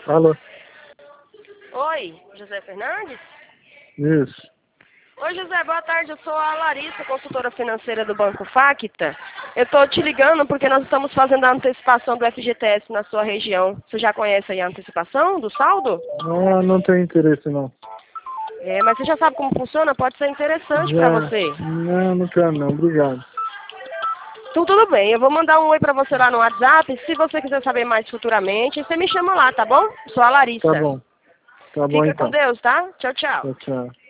Alô? Oi, José Fernandes? Isso. Oi, José, boa tarde. Eu sou a Larissa, consultora financeira do Banco Facta. Eu estou te ligando porque nós estamos fazendo a antecipação do FGTS na sua região. Você já conhece aí a antecipação do saldo? Ah, não tenho interesse não. Mas você já sabe como funciona? Pode ser interessante para Já. você. Não quero não, obrigado. Então tudo bem, eu vou mandar um oi para você lá no WhatsApp. Se você quiser saber mais futuramente, você me chama lá, tá bom? Sou a Larissa. Tá bom Fica com então. Deus, tá? Tchau, tchau. Tchau, tchau.